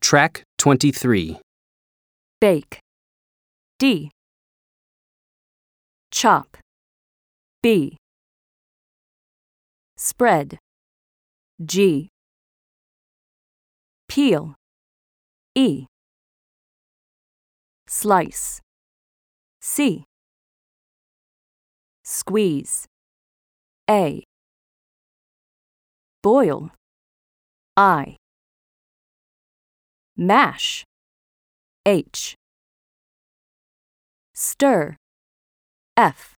Track 23. Bake. D. Chop. B. Spread. G. Peel. E. Slice. C. Squeeze. A. Boil. I. Mash. H. Stir. F.